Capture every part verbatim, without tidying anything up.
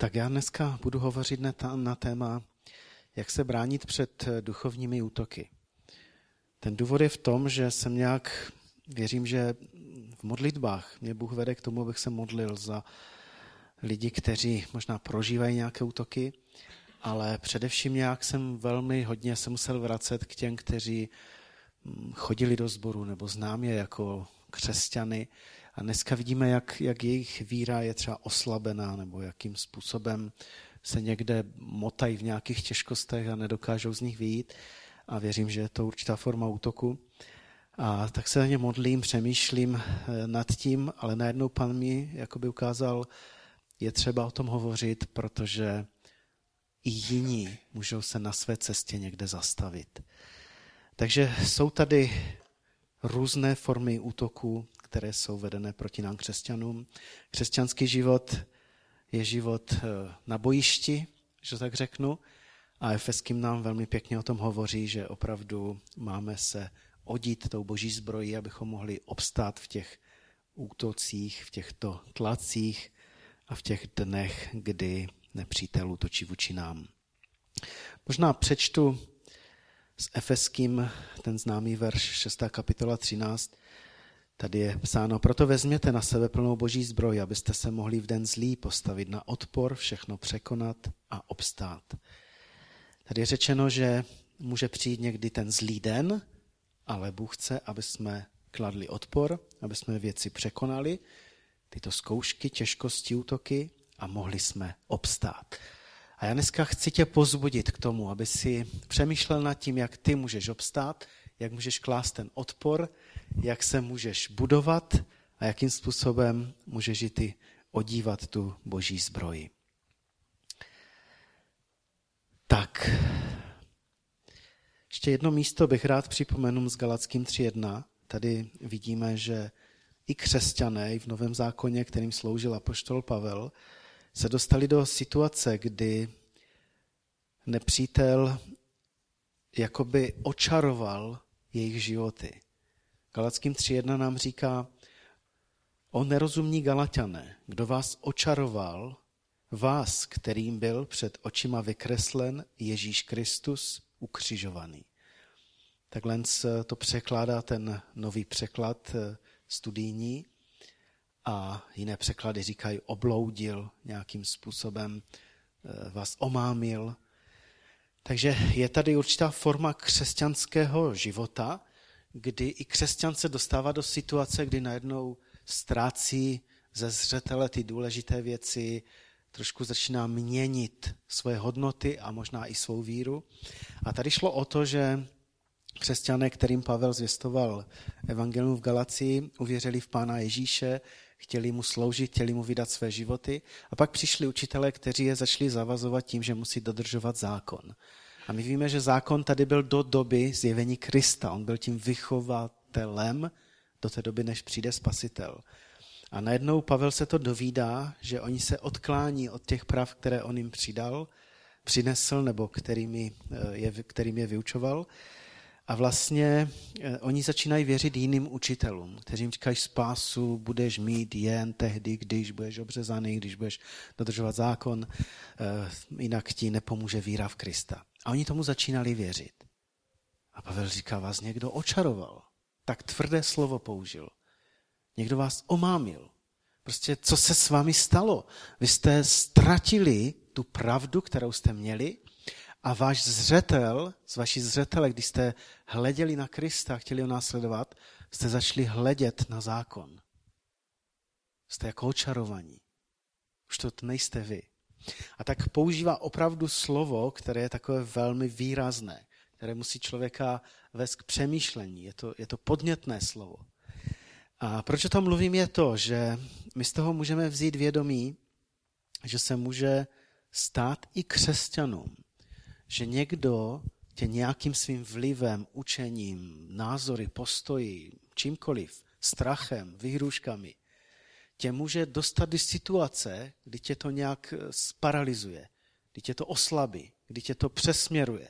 Tak já dneska budu hovořit na téma, jak se bránit před duchovními útoky. Ten důvod je v tom, že jsem nějak, věřím, že v modlitbách mě Bůh vede k tomu, abych se modlil za lidi, kteří možná prožívají nějaké útoky, ale především nějak jsem velmi hodně se musel vracet k těm, kteří chodili do sboru nebo znám je jako křesťany. A dneska vidíme, jak, jak jejich víra je třeba oslabená nebo jakým způsobem se někde motají v nějakých těžkostech a nedokážou z nich vyjít. A věřím, že je to určitá forma útoku. A tak se na ně modlím, přemýšlím nad tím, ale najednou Pán mi jakoby ukázal, je třeba o tom hovořit, protože i jiní můžou se na své cestě někde zastavit. Takže jsou tady různé formy útoků, které jsou vedené proti nám křesťanům. Křesťanský život je život na bojišti, že tak řeknu, a Efeským nám velmi pěkně o tom hovoří, že opravdu máme se odít tou boží zbrojí, abychom mohli obstát v těch útocích, v těchto tlacích a v těch dnech, kdy nepřítel útočí vůči nám. Možná přečtu s Efeským ten známý verš šestá kapitola třináct. Tady je psáno, proto vezměte na sebe plnou boží zbroj, abyste se mohli v den zlý postavit na odpor, všechno překonat a obstát. Tady je řečeno, že může přijít někdy ten zlý den, ale Bůh chce, aby jsme kladli odpor, aby jsme věci překonali, tyto zkoušky, těžkosti, útoky a mohli jsme obstát. A já dneska chci tě pozbudit k tomu, aby si přemýšlel nad tím, jak ty můžeš obstát, jak můžeš klást ten odpor, jak se můžeš budovat a jakým způsobem můžeš i ty odívat tu boží zbroji. Tak, ještě jedno místo bych rád připomenul s Galackým tři jedna. Tady vidíme, že i křesťané v Novém zákoně, kterým sloužil apoštol Pavel, se dostali do situace, kdy nepřítel jakoby očaroval jejich životy. Galackým tři jedna nám říká, o nerozumní Galatiané, kdo vás očaroval, vás, kterým byl před očima vykreslen Ježíš Kristus ukřižovaný. Takhle to překládá ten nový překlad studijní a jiné překlady říkají obloudil, nějakým způsobem vás omámil. Takže je tady určitá forma křesťanského života, kdy i křesťan se dostává do situace, kdy najednou ztrácí ze zřetele ty důležité věci, trošku začíná měnit svoje hodnoty a možná i svou víru. A tady šlo o to, že křesťané, kterým Pavel zvěstoval evangelium v Galacii, uvěřili v Pána Ježíše, chtěli mu sloužit, chtěli mu vydat své životy. A pak přišli učitelé, kteří je začali zavazovat tím, že musí dodržovat zákon. A my víme, že zákon tady byl do doby zjevení Krista. On byl tím vychovatelem do té doby, než přijde Spasitel. A najednou Pavel se to dovídá, že oni se odklání od těch prav, které on jim přidal, přinesl nebo kterými je, kterým je vyučoval. A vlastně oni začínají věřit jiným učitelům, kteří jim říkají, spásu budeš mít jen tehdy, když budeš obřezaný, když budeš dodržovat zákon, jinak ti nepomůže víra v Krista. A oni tomu začínali věřit. A Pavel říká, vás někdo očaroval, tak tvrdé slovo použil. Někdo vás omámil. Prostě co se s vámi stalo? Vy jste ztratili tu pravdu, kterou jste měli, a váš zřetel, z vaší zřetele, když jste hleděli na Krista a chtěli ho následovat, jste začali hledět na zákon. Jste jako očarovaní. Už to nejste vy. A tak používá opravdu slovo, které je takové velmi výrazné, které musí člověka vést k přemýšlení. Je to, je to podnětné slovo. A proč o tom mluvím je to, že my z toho můžeme vzít vědomí, že se může stát i křesťanům, že někdo tě nějakým svým vlivem, učením, názory, postoji, čímkoliv, strachem, vyhrůžkami, tě může dostat do situace, kdy tě to nějak sparalyzuje, kdy tě to oslabí, kdy tě to přesměruje.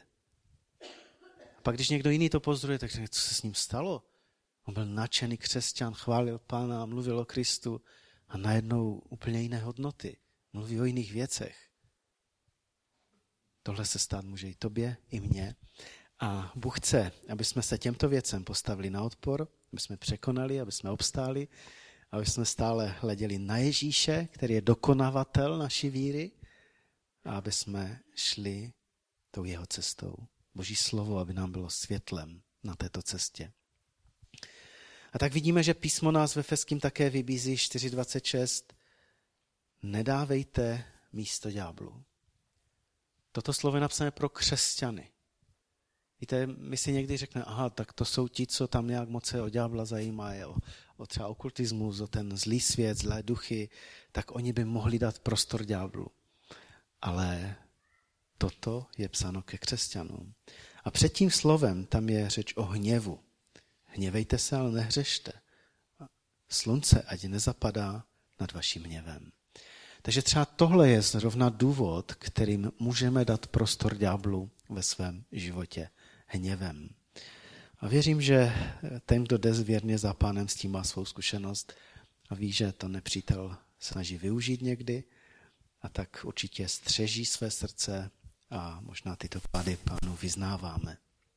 A pak když někdo jiný to pozoruje, tak řekne, co se s ním stalo? On byl nadšený křesťan, chválil Pána, mluvil o Kristu a najednou úplně jiné hodnoty. mluví o jiných věcech. Tohle se stát může i tobě, i mně. A Bůh chce, aby jsme se těmto věcem postavili na odpor, aby jsme překonali, aby jsme obstáli, aby jsme stále hleděli na Ježíše, který je dokonavatel naší víry, a aby jsme šli tou jeho cestou. Boží slovo, aby nám bylo světlem na této cestě. A tak vidíme, že písmo nás ve Efeským také vybízí čtyři dvacet šest. Nedávejte místo ďáblu. Toto slovo je napsané pro křesťany. Víte, my si někdy řekneme, aha, tak to jsou ti, co tam nějak moc se o ďábla zajímají, o, o třeba okultismus, o ten zlý svět, zlé duchy, tak oni by mohli dát prostor ďáblu. Ale toto je psáno ke křesťanům. A před tím slovem tam je řeč o hněvu. Hněvejte se, ale nehřešte. Slunce ať nezapadá nad vaším hněvem. Takže třeba tohle je zrovna důvod, kterým můžeme dát prostor ďáblu ve svém životě hněvem. A věřím, že ten, kdo jde věrně za Pánem, s tím má svou zkušenost a ví, že to nepřítel snaží využít někdy, a tak určitě střeží své srdce a možná tyto pády Pánu vyznáváme.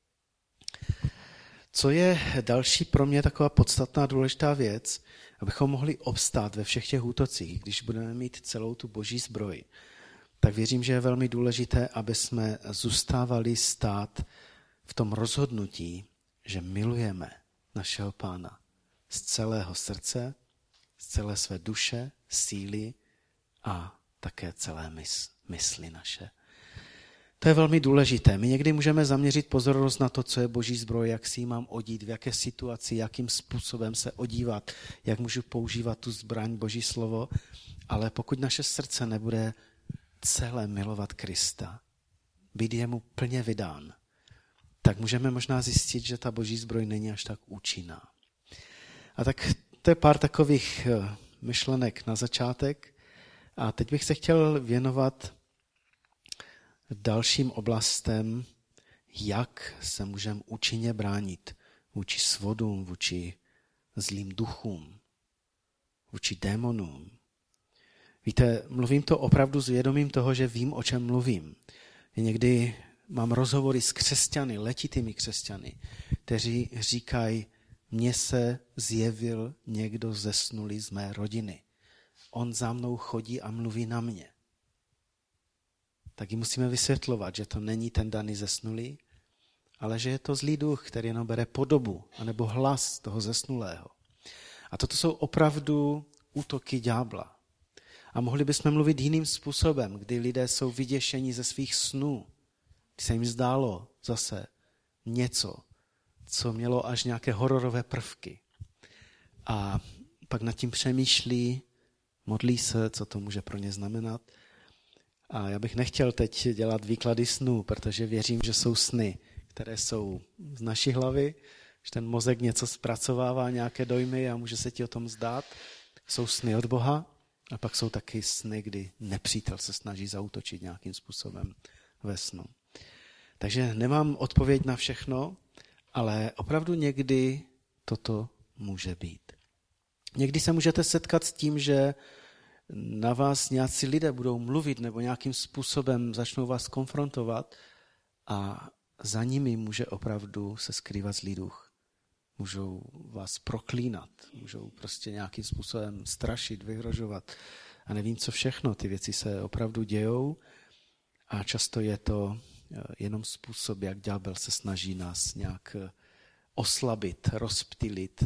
Co je další pro mě taková podstatná důležitá věc, abychom mohli obstát ve všech těch útocích, když budeme mít celou tu boží zbroj, tak věřím, že je velmi důležité, aby jsme zůstávali stát v tom rozhodnutí, že milujeme našeho Pána z celého srdce, z celé své duše, síly a také celé mys, mysli naše. To je velmi důležité. My někdy můžeme zaměřit pozornost na to, co je boží zbroj, jak si ji mám odít, v jaké situaci, jakým způsobem se odívat, jak můžu používat tu zbraň, boží slovo, ale pokud naše srdce nebude celé milovat Krista, být jemu plně vydán, tak můžeme možná zjistit, že ta boží zbroj není až tak účinná. A tak to je pár takových myšlenek na začátek. A teď bych se chtěl věnovat dalším oblastem, jak se můžeme účinně bránit vůči svodům, vůči zlým duchům, vůči démonům. Víte, mluvím to opravdu s vědomím toho, že vím, o čem mluvím. Někdy mám rozhovory s křesťany, letitými křesťany, kteří říkají, mně se zjevil někdo zesnulý z mé rodiny. On za mnou chodí a mluví na mě. Tak jim musíme vysvětlovat, že to není ten daný zesnulý, ale že je to zlý duch, který jenom bere podobu anebo hlas toho zesnulého. A toto jsou opravdu útoky ďábla. A mohli bychom mluvit jiným způsobem, kdy lidé jsou vyděšeni ze svých snů, kdy se jim zdálo zase něco, co mělo až nějaké hororové prvky. A pak nad tím přemýšlí, modlí se, co to může pro ně znamenat. A já bych nechtěl teď dělat výklady snů, protože věřím, že jsou sny, které jsou z naší hlavy, že ten mozek něco zpracovává, nějaké dojmy a může se ti o tom zdát. Jsou sny od Boha a pak jsou taky sny, kdy nepřítel se snaží zaútočit nějakým způsobem ve snu. Takže nemám odpověď na všechno, ale opravdu někdy toto může být. Někdy se můžete setkat s tím, že na vás nějací lidé budou mluvit nebo nějakým způsobem začnou vás konfrontovat a za nimi může opravdu se skrývat zlý duch. Můžou vás proklínat, můžou prostě nějakým způsobem strašit, vyhrožovat a nevím co všechno. Ty věci se opravdu dějou a často je to jenom způsob, jak ďábel se snaží nás nějak oslabit, rozptýlit,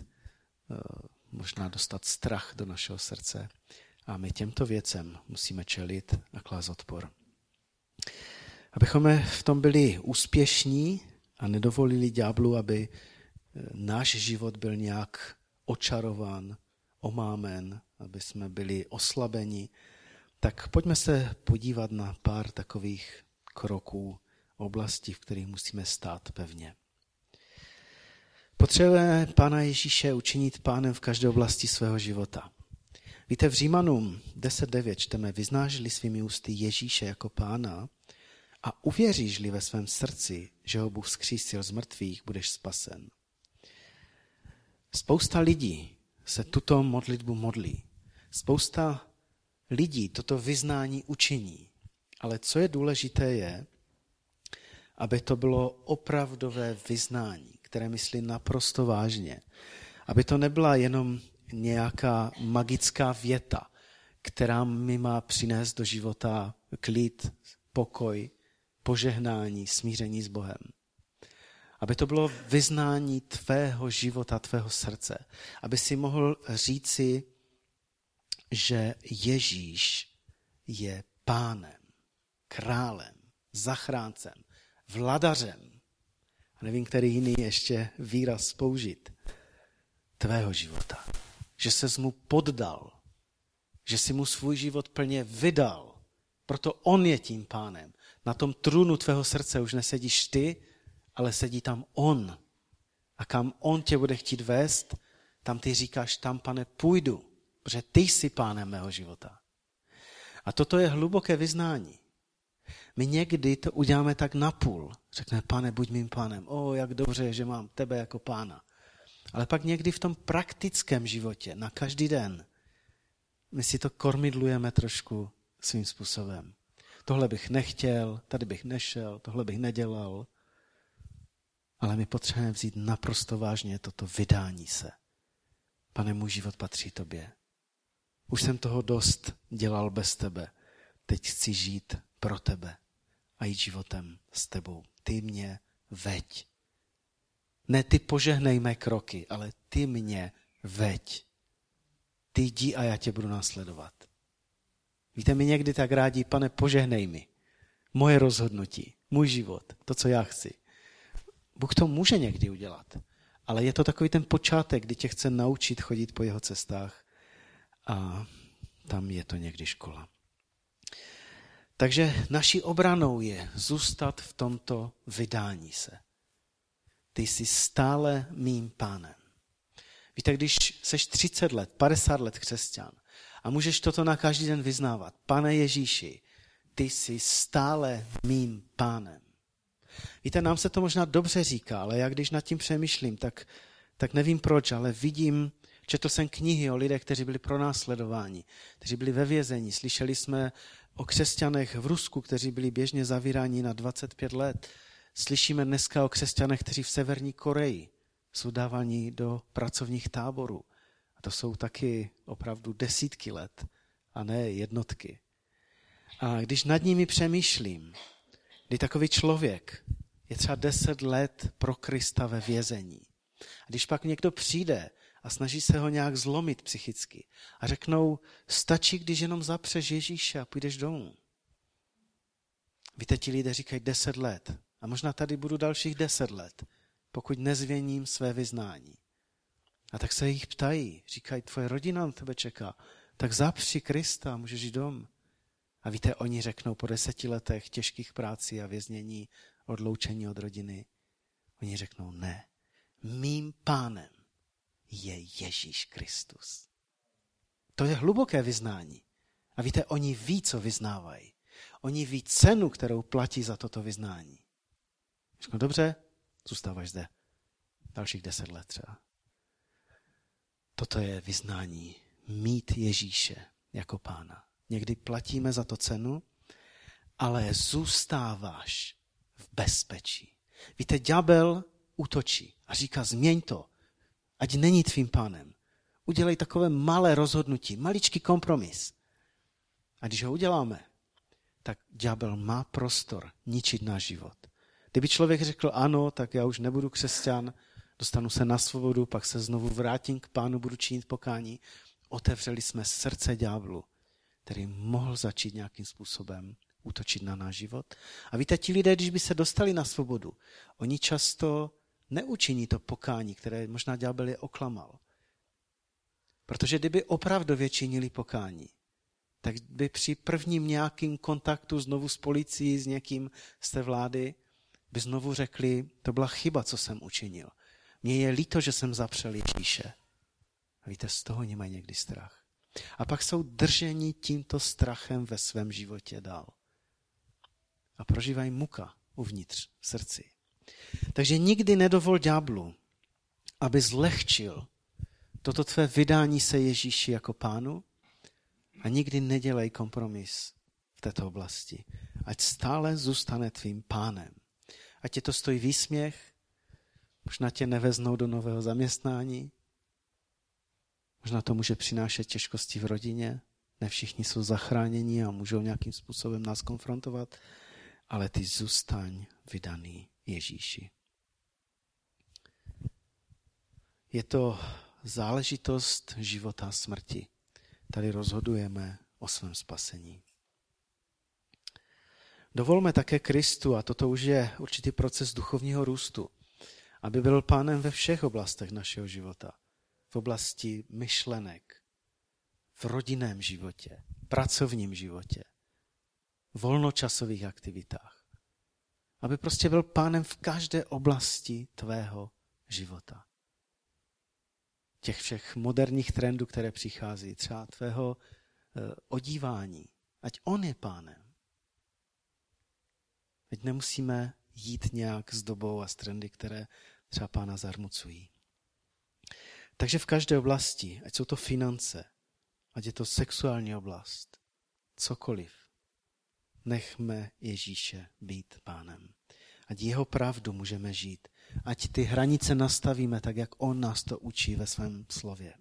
možná dostat strach do našeho srdce. A my těmto věcem musíme čelit a klást odpor. Abychom v tom byli úspěšní a nedovolili ďáblu, aby náš život byl nějak očarován, omámen, aby jsme byli oslabeni, tak pojďme se podívat na pár takových kroků, oblastí, v kterých musíme stát pevně. Potřebujeme Pána Ježíše učinit pánem v každé oblasti svého života. Víte, v Římanům deset devět čteme, vyznáš-li svými ústy Ježíše jako pána a uvěříš-li ve svém srdci, že ho Bůh vzkřísil z mrtvých, budeš spasen. Spousta lidí se tuto modlitbu modlí. Spousta lidí toto vyznání učiní. Ale co je důležité je, aby to bylo opravdové vyznání, které myslí naprosto vážně. Aby to nebyla jenom nějaká magická věta, která mi má přinést do života klid, pokoj, požehnání, smíření s Bohem. Aby to bylo vyznání tvého života, tvého srdce. Aby si mohl říci, že Ježíš je pánem, králem, zachráncem, vladařem. A nevím, který jiný ještě výraz použít. Tvého života. Že ses mu poddal. Že si mu svůj život plně vydal. Proto on je tím pánem. Na tom trůnu tvého srdce už nesedíš ty, ale sedí tam on. A kam on tě bude chtít vést, tam ty říkáš, tam, Pane, půjdu, protože ty jsi pánem mého života. A toto je hluboké vyznání. My někdy to uděláme tak napůl. Řekne, Pane, buď mým pánem. O, jak dobře, že mám tebe jako pána. Ale pak někdy v tom praktickém životě, na každý den, my si to kormidlujeme trošku svým způsobem. Tohle bych nechtěl, tady bych nešel, tohle bych nedělal. Ale my potřebujeme vzít naprosto vážně toto vydání se. Pane, můj život patří tobě. Už jsem toho dost dělal bez tebe. Teď chci žít pro tebe a jít životem s tebou. Ty mě veď. Ne ty požehnej mé kroky, ale ty mě veď. Ty jdi a já tě budu následovat. Víte, my někdy tak rádi, Pane, požehnej mi. Moje rozhodnutí, můj život, to, co já chci. Bůh to může někdy udělat, ale je to takový ten počátek, kdy tě chce naučit chodit po jeho cestách a tam je to někdy škola. Takže naší obranou je zůstat v tomto vydání se. Ty jsi stále mým pánem. Víte, když seš třicet let, padesát let křesťan a můžeš toto na každý den vyznávat. Pane Ježíši, ty jsi stále mým pánem. Víte, nám se to možná dobře říká, ale já když nad tím přemýšlím, tak, tak nevím proč, ale vidím, četl jsem knihy o lidech, kteří byli pronásledováni, kteří byli ve vězení. Slyšeli jsme o křesťanech v Rusku, kteří byli běžně zavíráni na dvacet pět let. Slyšíme dneska o křesťanech, kteří v Severní Koreji jsou dáváni do pracovních táborů. A to jsou taky opravdu desítky let, a ne jednotky. A když nad nimi přemýšlím, kdy takový člověk je třeba deset let pro Krista ve vězení. A když pak někdo přijde a snaží se ho nějak zlomit psychicky a řeknou, stačí, když jenom zapřeš Ježíše a půjdeš domů. Víte, ti lidé říkají deset let. A možná tady budu dalších deset let, pokud nezvěním své vyznání. A tak se jich ptají, říkají, tvoje rodina na tebe čeká, tak zapři Krista, můžeš jít dom. A víte, oni řeknou po deseti letech těžkých prací a věznění, odloučení od rodiny, oni řeknou ne, mým pánem je Ježíš Kristus. To je hluboké vyznání. A víte, oni ví, co vyznávají. Oni ví cenu, kterou platí za toto vyznání. Řeknou, dobře, zůstáváš zde dalších deset let třeba. Toto je vyznání mít Ježíše jako pána. Někdy platíme za to cenu, ale zůstáváš v bezpečí. Víte, ďábel útočí a říká, změň to, ať není tvým pánem. Udělej takové malé rozhodnutí, maličký kompromis. A když ho uděláme, tak ďábel má prostor ničit náš život. Kdyby člověk řekl ano, tak já už nebudu křesťan, dostanu se na svobodu, pak se znovu vrátím k pánu, budu činit pokání. Otevřeli jsme srdce ďáblu, který mohl začít nějakým způsobem útočit na náš život. A víte, ti lidé, když by se dostali na svobodu, oni často neučiní to pokání, které možná ďábel je oklamal. Protože kdyby opravdově činili pokání, tak by při prvním nějakým kontaktu znovu s policií, s někým z té vlády, by znovu řekli, to byla chyba, co jsem učinil. Mně je líto, že jsem zapřel Ježíše. A víte, z toho oni mají někdy strach. A pak jsou drženi tímto strachem ve svém životě dál. A prožívají muka uvnitř v srdci. Takže nikdy nedovol ďáblu, aby zlehčil toto tvé vydání se Ježíši jako pánu, A nikdy nedělej kompromis v této oblasti. Ať stále zůstane tvým pánem. Ať tě to stojí výsměch, možná tě neveznou do nového zaměstnání, možná to může přinášet těžkosti v rodině, ne všichni jsou zachráněni a můžou nějakým způsobem nás konfrontovat, ale ty zůstaň vydaný Ježíši. Je to záležitost života a smrti. Tady rozhodujeme o svém spasení. Dovolme také Kristu, a toto už je určitý proces duchovního růstu, aby byl pánem ve všech oblastech našeho života. V oblasti myšlenek, v rodinném životě, pracovním životě, volnočasových aktivitách. Aby prostě byl pánem v každé oblasti tvého života. Těch všech moderních trendů, které přichází, třeba tvého eh, odívání, ať on je pánem. Ať nemusíme jít nějak s dobou a s trendy, které třeba pána zarmucují. Takže v každé oblasti, ať jsou to finance, ať je to sexuální oblast, cokoliv, nechme Ježíše být pánem. Ať jeho pravdu můžeme žít. Ať ty hranice nastavíme tak, jak on nás to učí ve svém slově.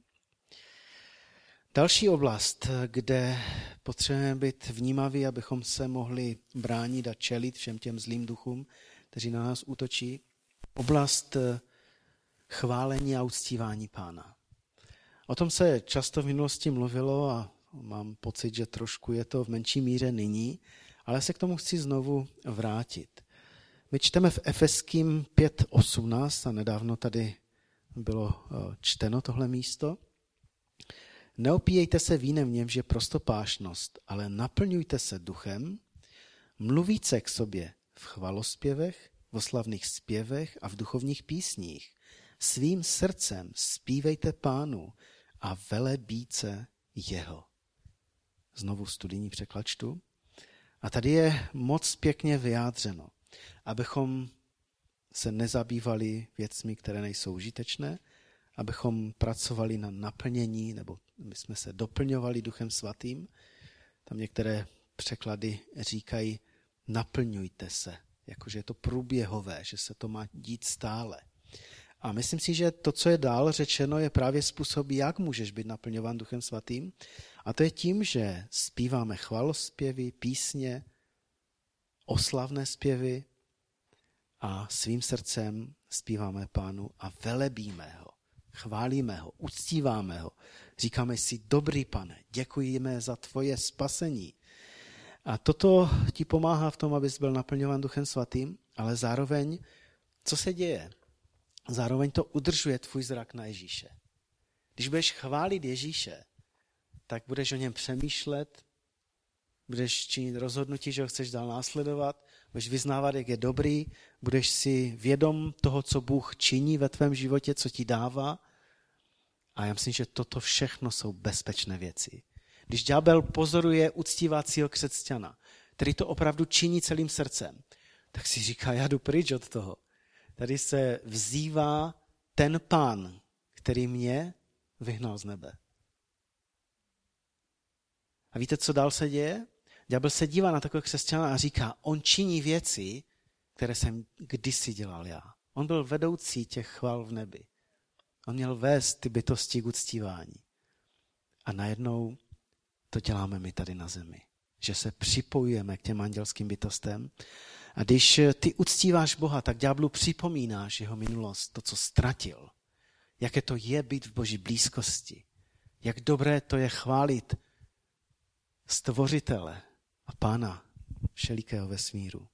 Další oblast, kde potřebujeme být vnímaví, abychom se mohli bránit a čelit všem těm zlým duchům, kteří na nás útočí, oblast chválení a uctívání pána. O tom se často v minulosti mluvilo a mám pocit, že trošku je to v menší míře nyní, ale se k tomu chci znovu vrátit. My čteme v Efeským pět osmnáct a nedávno tady bylo čteno tohle místo. Neopíjejte se vínem, v němž je prostopášnost, ale naplňujte se duchem, mluvíce k sobě v chvalospěvech, v oslavných zpěvech a v duchovních písních. Svým srdcem zpívejte Pánu a velebíce jeho. Znovu studijní překlad čtu. A tady je moc pěkně vyjádřeno, abychom se nezabývali věcmi, které nejsou užitečné, abychom pracovali na naplnění, nebo my jsme se doplňovali Duchem Svatým. Tam některé překlady říkají, naplňujte se, jakože je to průběhové, že se to má dít stále. A myslím si, že to, co je dál řečeno, je právě způsob, jak můžeš být naplňován Duchem Svatým. A to je tím, že zpíváme chvalospěvy, písně, oslavné zpěvy a svým srdcem zpíváme Pánu a velebíme ho, chválíme ho, uctíváme ho. Říkáme si, dobrý Pane, děkujeme za tvoje spasení. A toto ti pomáhá v tom, abys byl naplňován Duchem Svatým, ale zároveň, co se děje? Zároveň to udržuje tvůj zrak na Ježíše. Když budeš chválit Ježíše, tak budeš o něm přemýšlet, budeš činit rozhodnutí, že ho chceš dál následovat, budeš vyznávat, jak je dobrý, budeš si vědom toho, co Bůh činí ve tvém životě, co ti dává. A já myslím, že toto všechno jsou bezpečné věci. Když ďábel pozoruje uctívacího křesťana, který to opravdu činí celým srdcem, tak si říká, já jdu pryč od toho. Tady se vzývá ten Pán, který mě vyhnal z nebe. A víte, co dál se děje? Ďábel se dívá na takového křesťana a říká, on činí věci, které jsem kdysi dělal já. On byl vedoucí těch chval v nebi. On měl vést ty bytosti k uctívání. A najednou to děláme my tady na zemi. Že se připojujeme k těm andělským bytostem. A když ty uctíváš Boha, tak ďáblu připomínáš jeho minulost, to, co ztratil. Jaké to je být v Boží blízkosti. Jak dobré to je chválit Stvořitele a Pána všelikého vesmíru.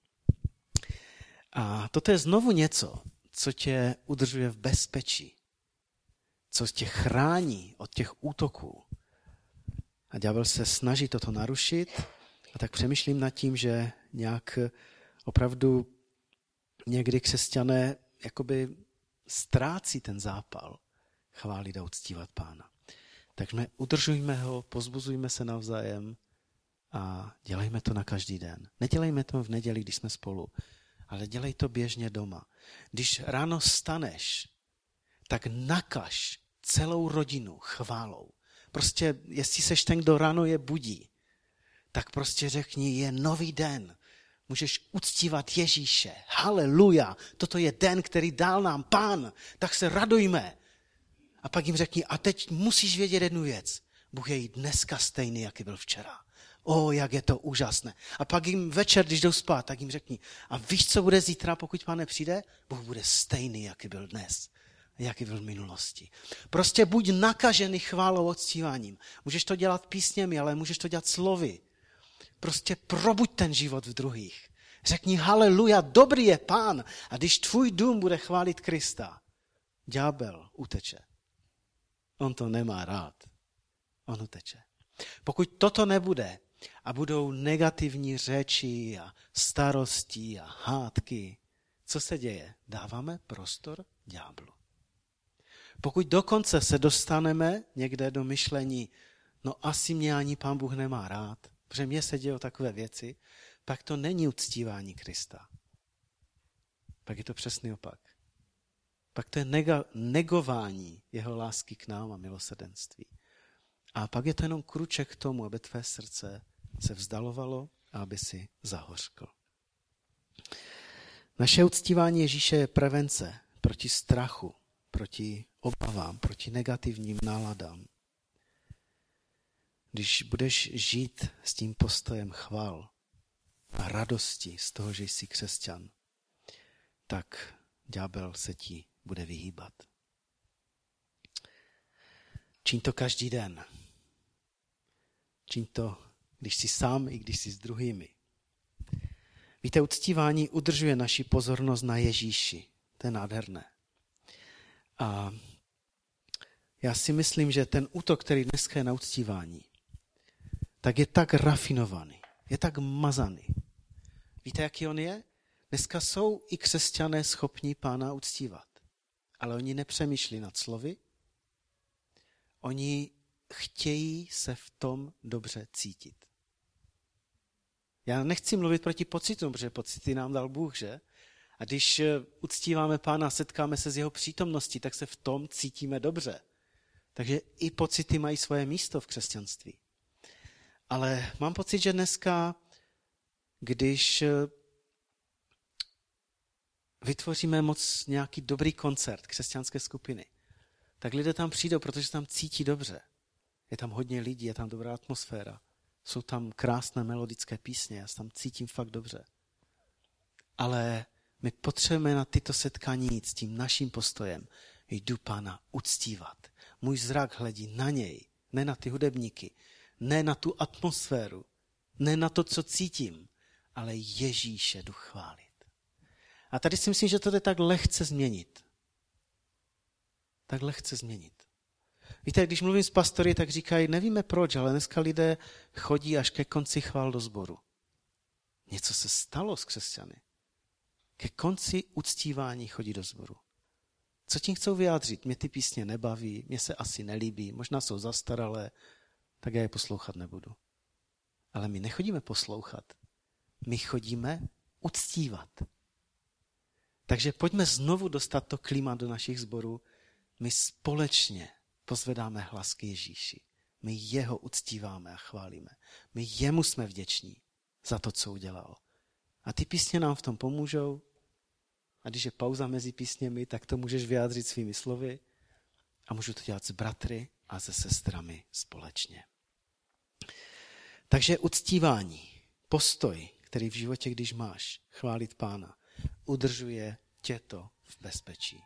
A toto je znovu něco, co tě udržuje v bezpečí. Co tě chrání od těch útoků. A ďábel se snaží toto narušit a tak přemýšlím nad tím, že nějak opravdu někdy křesťané jakoby ztrácí ten zápal chválit a uctívat Pána. Takže udržujme ho, pozbuzujme se navzájem a dělejme to na každý den. Nedělejme to v neděli, když jsme spolu, ale dělej to běžně doma. Když ráno staneš, tak nakaž celou rodinu chválou. prostě jestli seš ten, kdo ráno je budí, tak prostě řekni, je nový den. Můžeš uctívat Ježíše. Haleluja. Toto je den, který dal nám Pán. Tak se radujme. A pak jim řekni, a teď musíš vědět jednu věc. Bůh je i dneska stejný, jaký byl včera. O, jak je to úžasné. A pak jim večer, když jdou spát, tak jim řekni, a víš, co bude zítra, pokud Pán nepřijde? Bůh bude stejný, jaký byl dnes. Jaký byl v minulosti. Prostě buď nakažený chválou uctíváním. Můžeš to dělat písněmi, ale můžeš to dělat slovy. Prostě probuď ten život v druhých. Řekni haleluja, dobrý je Pán. A když tvůj dům bude chválit Krista, ďábel uteče. On to nemá rád. On uteče. Pokud toto nebude a budou negativní řeči a starosti a hádky, co se děje? Dáváme prostor ďáblu. Pokud dokonce se dostaneme někde do myšlení, no asi mě ani Pán Bůh nemá rád, protože mně se dějou takové věci, pak to není uctívání Krista. Pak je to přesný opak. Pak to je nega, negování jeho lásky k nám a milosrdenství. A pak je to jenom kruček k tomu, aby tvé srdce se vzdalovalo a aby si zahořkl. Naše uctívání Ježíše je prevence proti strachu, proti obavám, proti negativním náladám. Když budeš žít s tím postojem chvál a radosti z toho, že jsi křesťan, tak ďábel se ti bude vyhýbat. Čiň to každý den. Čiň to, když jsi sám i když jsi s druhými. Víte, uctívání udržuje naši pozornost na Ježíši. To je nádherné. A já si myslím, že ten útok, který dneska je na uctívání, tak je tak rafinovaný, je tak mazaný. Víte, jaký on je? Dneska jsou i křesťané schopní Pána uctívat. Ale oni nepřemýšlí nad slovy. Oni chtějí se v tom dobře cítit. Já nechci mluvit proti pocitům, protože pocity nám dal Bůh, že? A když uctíváme Pána, setkáme se s jeho přítomností, tak se v tom cítíme dobře. Takže i pocity mají svoje místo v křesťanství. Ale mám pocit, že dneska, když vytvoříme moc nějaký dobrý koncert křesťanské skupiny, tak lidé tam přijdou, protože tam cítí dobře. Je tam hodně lidí, je tam dobrá atmosféra. Jsou tam krásné melodické písně, já se tam cítím fakt dobře. Ale my potřebujeme na tyto setkání jít s tím naším postojem. Jdu Pána uctívat. Můj zrak hledí na něj, ne na ty hudebníky, ne na tu atmosféru, ne na to, co cítím, ale Ježíše jdu chválit. A tady si myslím, že to jde tak lehce změnit. Tak lehce změnit. Víte, když mluvím s pastory, tak říkají, nevíme proč, ale dneska lidé chodí až ke konci chvál do sboru. Něco se stalo s křesťany. Ke konci uctívání chodí do sboru. Co tím chcou vyjádřit? Mě ty písně nebaví, mě se asi nelíbí, možná jsou zastaralé, tak já je poslouchat nebudu. Ale my nechodíme poslouchat. My chodíme uctívat. Takže pojďme znovu dostat to klima do našich sborů. My společně pozvedáme hlas k Ježíši. My jeho uctíváme a chválíme. My jemu jsme vděční za to, co udělal. A ty písně nám v tom pomůžou. A když je pauza mezi písněmi, tak to můžeš vyjádřit svými slovy. A můžu to dělat s bratry a se sestrami společně. Takže uctívání, postoj, který v životě, když máš, chválit Pána, udržuje tě to v bezpečí.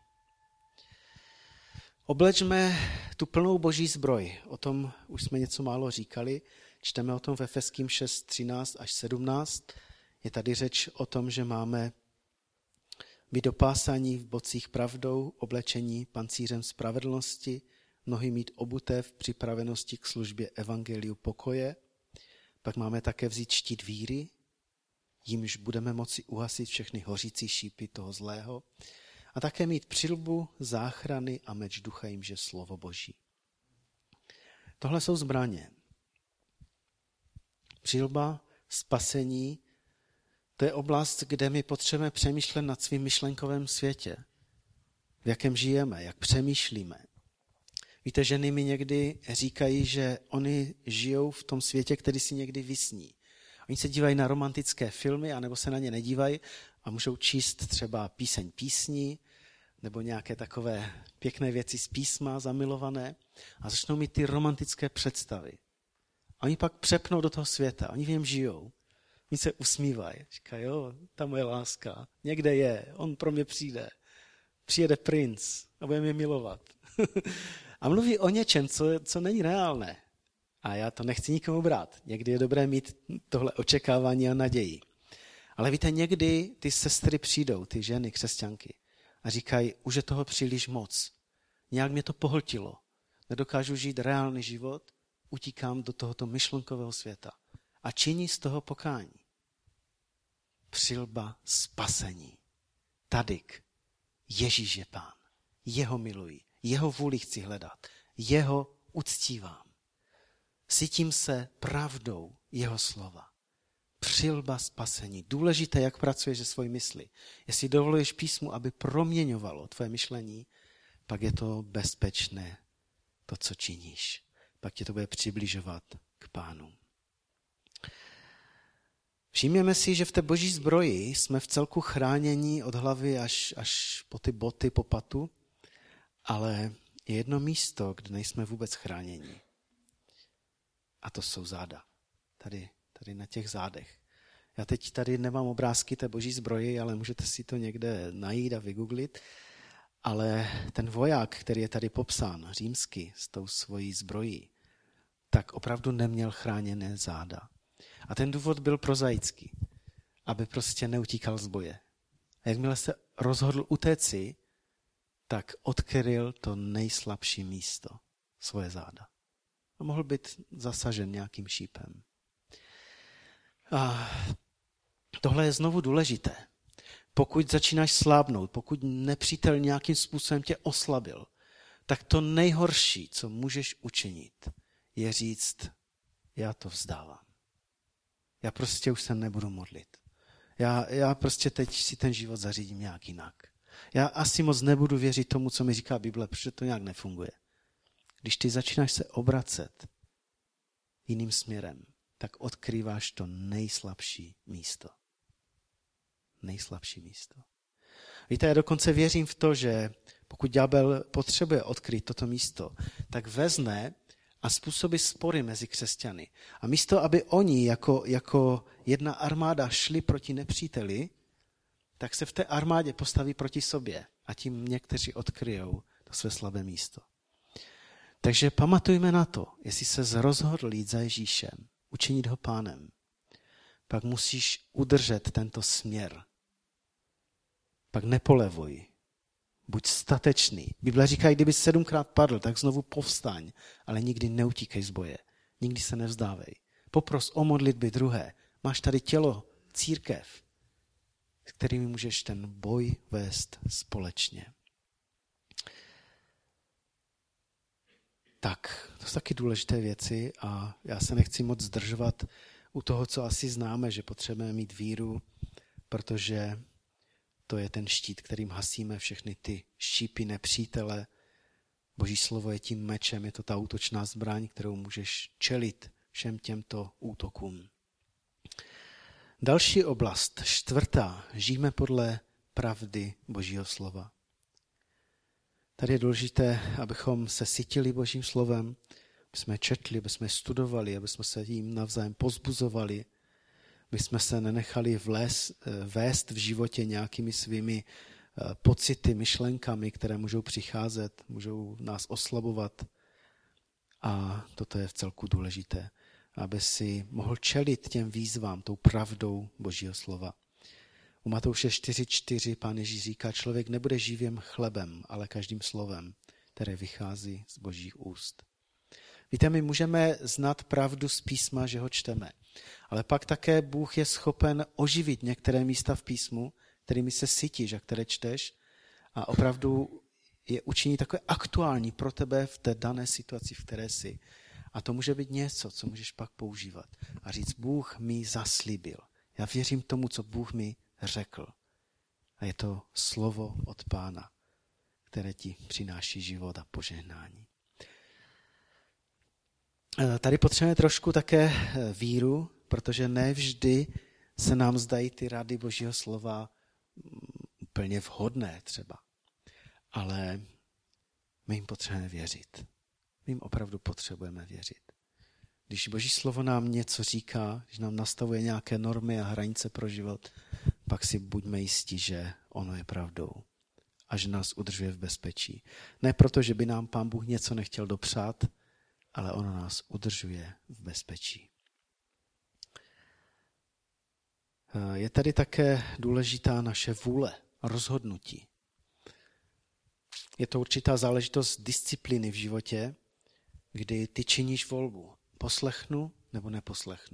Oblečme tu plnou boží zbroj. O tom už jsme něco málo říkali. Čteme o tom v Efeským šest, třináct až sedmnáct. Je tady řeč o tom, že máme být dopásaní v bocích pravdou, oblečení pancířem spravedlnosti, nohy mít obuté v připravenosti k službě evangeliu pokoje. Pak máme také vzít štít víry, jímž budeme moci uhasit všechny hořící šípy toho zlého. A také mít přilbu, záchrany a meč ducha, jímž je slovo Boží. Tohle jsou zbraně. Přilba, spasení, to je oblast, kde my potřebujeme přemýšlet nad svým myšlenkovém světě. V jakém žijeme, jak přemýšlíme. Víte, ženy mi někdy říkají, že oni žijou v tom světě, který si někdy vysní. Oni se dívají na romantické filmy, anebo se na ně nedívají a můžou číst třeba píseň písní, nebo nějaké takové pěkné věci z písma, zamilované, a začnou mít ty romantické představy. A oni pak přepnou do toho světa, oni v něm žijou. Oni se usmívají, říkají, jo, ta moje láska, někde je, on pro mě přijde. Přijede princ a bude mě milovat. A mluví o něčem, co, co není reálné. A já to nechci nikomu brát. Někdy je dobré mít tohle očekávání a naději. Ale víte, někdy ty sestry přijdou, ty ženy, křesťanky, a říkají, už je toho příliš moc. Nějak mě to pohltilo. Nedokážu žít reálný život, utíkám do tohoto myšlenkového světa. A činí z toho pokání. Přilba spasení. Tadyk. Ježíš je Pán. Jeho miluji. Jeho vůli chci hledat. Jeho uctívám. Sytím se pravdou jeho slova. Přilba spasení. Důležité, jak pracuješ se svojí mysli. Jestli dovoluješ písmu, aby proměňovalo tvoje myšlení, pak je to bezpečné, to, co činíš. Pak tě to bude přibližovat k Pánu. Všimněme si, že v té boží zbroji jsme v celku chráněni od hlavy až, až po ty boty, po patu, ale je jedno místo, kde nejsme vůbec chráněni. A to jsou záda. Tady, tady na těch zádech. Já teď tady nemám obrázky té boží zbroji, ale můžete si to někde najít a vygooglit. Ale ten voják, který je tady popsán, římský, s tou svojí zbrojí, tak opravdu neměl chráněné záda. A ten důvod byl prozaický, aby prostě neutíkal z boje. A jakmile se rozhodl utéci, tak odkryl to nejslabší místo, svoje záda. A mohl být zasažen nějakým šípem. A tohle je znovu důležité. Pokud začínáš slábnout, pokud nepřítel nějakým způsobem tě oslabil, tak to nejhorší, co můžeš učinit, je říct, já to vzdávám. Já prostě už se nebudu modlit. Já, já prostě teď si ten život zařídím nějak jinak. Já asi moc nebudu věřit tomu, co mi říká Bible, protože to nějak nefunguje. Když ty začínáš se obracet jiným směrem, tak odkrýváš to nejslabší místo. Nejslabší místo. Víte, já dokonce věřím v to, že pokud ďábel potřebuje odkryt toto místo, tak vezme a způsobí spory mezi křesťany. A místo, aby oni jako, jako jedna armáda šli proti nepříteli, tak se v té armádě postaví proti sobě a tím někteří odkryjou to své slabé místo. Takže pamatujme na to, jestli se rozhodl jít za Ježíšem, učinit ho Pánem, pak musíš udržet tento směr. Pak nepolevuj. Buď statečný. Bible říká, kdyby sedmkrát padl, tak znovu povstaň, ale nikdy neutíkej z boje. Nikdy se nevzdávej. Popros o modlitby druhé. Máš tady tělo, církev, s kterými můžeš ten boj vést společně. Tak, to jsou taky důležité věci a já se nechci moc zdržovat u toho, co asi známe, že potřebujeme mít víru, protože to je ten štít, kterým hasíme všechny ty šípy nepřítele. Boží slovo je tím mečem, je to ta útočná zbraň, kterou můžeš čelit všem těmto útokům. Další oblast, čtvrtá, žijeme podle pravdy Božího slova. Tady je důležité, abychom se sytili Božím slovem, aby jsme četli, aby jsme studovali, aby jsme se jim navzájem pozbuzovali, aby jsme se nenechali vles, vést v životě nějakými svými pocity, myšlenkami, které můžou přicházet, můžou nás oslabovat. A toto je v celku důležité, aby si mohl čelit těm výzvám tou pravdou Božího slova. U Matouše čtyři čtyři Pán Ježíš říká, člověk nebude živým chlebem, ale každým slovem, které vychází z Božích úst. Víte, my můžeme znát pravdu z písma, že ho čteme, ale pak také Bůh je schopen oživit některé místa v písmu, kterými se sytíš a které čteš a opravdu je učinit takové aktuální pro tebe v té dané situaci, v které jsi. A to může být něco, co můžeš pak používat a říct, Bůh mi zaslíbil. Já věřím tomu, co Bůh mi řekl. A je to slovo od Pána, které ti přináší život a požehnání. Tady potřebujeme trošku také víru, protože ne vždy se nám zdají ty rady Božího slova úplně vhodné třeba. Ale my jim potřebujeme věřit. My jim opravdu potřebujeme věřit. Když Boží slovo nám něco říká, když nám nastavuje nějaké normy a hranice pro život, pak si buďme jistí, že ono je pravdou a že nás udržuje v bezpečí. Ne proto, že by nám Pán Bůh něco nechtěl dopřát, ale ono nás udržuje v bezpečí. Je tady také důležitá naše vůle, rozhodnutí. Je to určitá záležitost disciplíny v životě, kdy ty činíš volbu. Poslechnu nebo neposlechnu.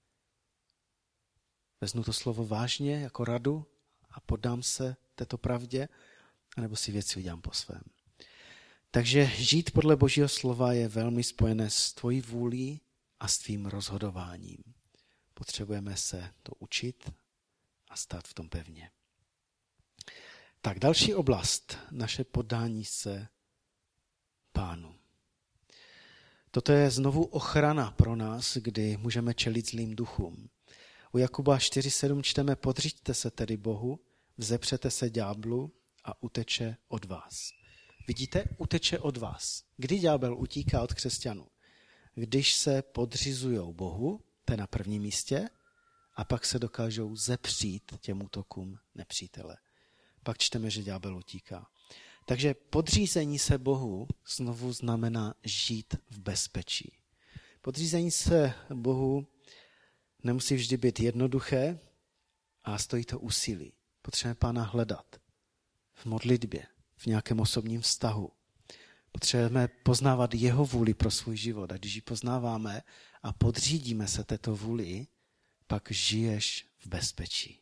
Vezmu to slovo vážně jako radu a podám se této pravdě, anebo si věci udělám po svém. Takže žít podle Božího slova je velmi spojené s tvojí vůlí a s tvým rozhodováním. Potřebujeme se to učit a stát v tom pevně. Tak další oblast, naše poddání se Pánu. Toto je znovu ochrana pro nás, kdy můžeme čelit zlým duchům. U Jakuba čtyři sedm čteme: podřiďte se tedy Bohu, vzepřete se ďáblu a uteče od vás. Vidíte, uteče od vás. Kdy ďábel utíká od křesťanů? Když se podřizujou Bohu, to je na prvním místě, a pak se dokážou zepřít těm útokům nepřítele. Pak čteme, že ďábel utíká. Takže podřízení se Bohu znovu znamená žít v bezpečí. Podřízení se Bohu nemusí vždy být jednoduché a stojí to úsilí. Potřebujeme Pána hledat v modlitbě, v nějakém osobním vztahu. Potřebujeme poznávat jeho vůli pro svůj život. A když ji poznáváme a podřídíme se této vůli, pak žiješ v bezpečí.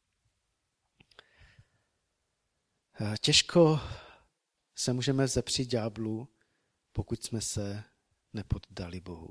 Těžko se můžeme zepřít ďáblu, pokud jsme se nepoddali Bohu.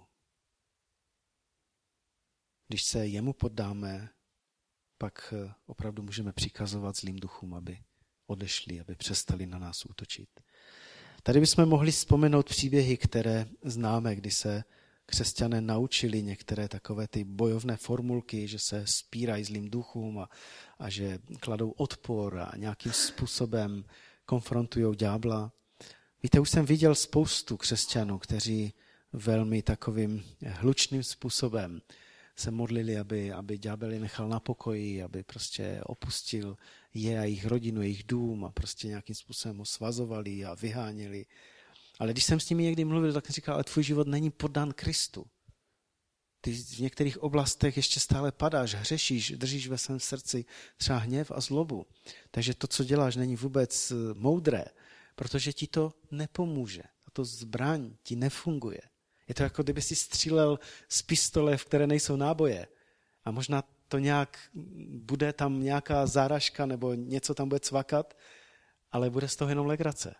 Když se jemu poddáme, pak opravdu můžeme přikazovat zlým duchům, aby odešli, aby přestali na nás útočit. Tady bychom mohli vzpomenout příběhy, které známe, kdy se křesťané naučili některé takové ty bojovné formulky, že se spírají zlým duchům a, a že kladou odpor a nějakým způsobem konfrontují ďábla. Víte, už jsem viděl spoustu křesťanů, kteří velmi takovým hlučným způsobem se modlili, aby, aby ďábel je nechal na pokoji, aby prostě opustil je a jejich rodinu, jejich dům a prostě nějakým způsobem ho svazovali a vyháněli. Ale když jsem s nimi někdy mluvil, tak jsem říkal, ale tvůj život není poddán Kristu. Ty v některých oblastech ještě stále padáš, hřešíš, držíš ve svém srdci třeba hněv a zlobu. Takže to, co děláš, není vůbec moudré, protože ti to nepomůže. Tato zbraň ti nefunguje. Je to jako kdyby si střílel z pistole, v které nejsou náboje. A možná to nějak, bude tam nějaká záražka nebo něco tam bude cvakat, ale bude z toho jenom legrace.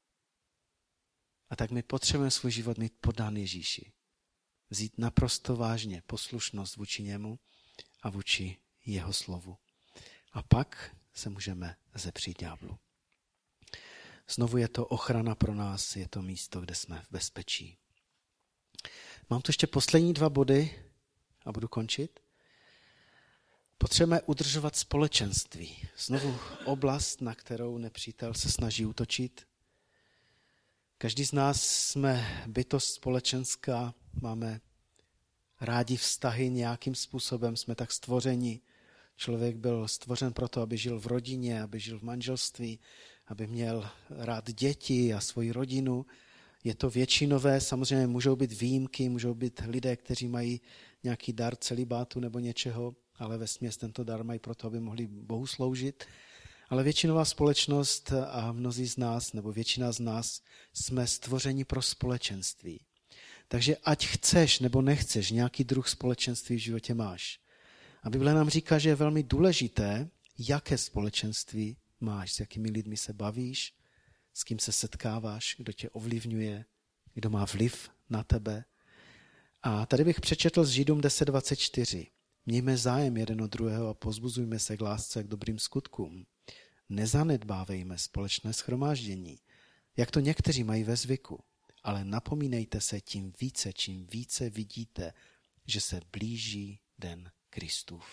A tak my potřebujeme svůj život mít poddán Ježíši. Vzít naprosto vážně poslušnost vůči němu a vůči jeho slovu. A pak se můžeme zepřít ďáblu. Znovu je to ochrana pro nás, je to místo, kde jsme v bezpečí. Mám tu ještě poslední dva body a budu končit. Potřebujeme udržovat společenství. Znovu oblast, na kterou nepřítel se snaží útočit. Každý z nás jsme bytost společenská, máme rádi vztahy nějakým způsobem, jsme tak stvořeni. Člověk byl stvořen proto, aby žil v rodině, aby žil v manželství, aby měl rád děti a svoji rodinu. Je to většinové, samozřejmě můžou být výjimky, můžou být lidé, kteří mají nějaký dar celibátu nebo něčeho, ale vesměs tento dar mají proto, aby mohli Bohu sloužit. Ale většinová společnost a mnozí z nás, nebo většina z nás, jsme stvořeni pro společenství. Takže ať chceš nebo nechceš, nějaký druh společenství v životě máš. A Bible nám říká, že je velmi důležité, jaké společenství máš, s jakými lidmi se bavíš, s kým se setkáváš, kdo tě ovlivňuje, kdo má vliv na tebe. A tady bych přečetl z Židům deset dvacet čtyři. Mějme zájem jeden od druhého a pozbuzujme se k lásce a k dobrým skutkům. Nezanedbávejme společné shromáždění, jak to někteří mají ve zvyku, ale napomínejte se tím více, čím více vidíte, že se blíží den Kristův.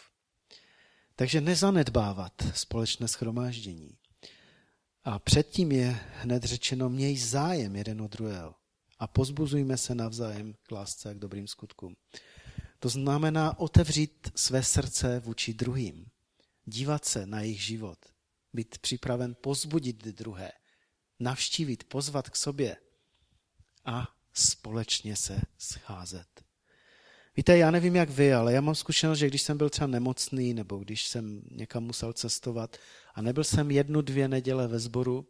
Takže nezanedbávat společné shromáždění. A předtím je hned řečeno, měj zájem jeden o druhého a pozbuzujme se navzájem k lásce a k dobrým skutkům. To znamená otevřít své srdce vůči druhým, dívat se na jejich život, být připraven pozbudit druhé, navštívit, pozvat k sobě a společně se scházet. Víte, já nevím jak vy, ale já mám zkušenost, že když jsem byl třeba nemocný nebo když jsem někam musel cestovat a nebyl jsem jednu, dvě neděle ve sboru,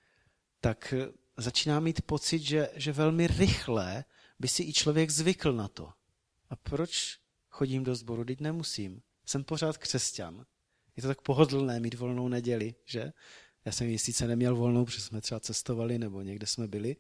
tak začíná mít pocit, že, že velmi rychle by si i člověk zvykl na to. A proč chodím do sboru? Teď nemusím. Jsem pořád křesťan. Je to tak pohodlné mít volnou neděli, že? Já jsem ji sice neměl volnou, protože jsme třeba cestovali nebo někde jsme byli,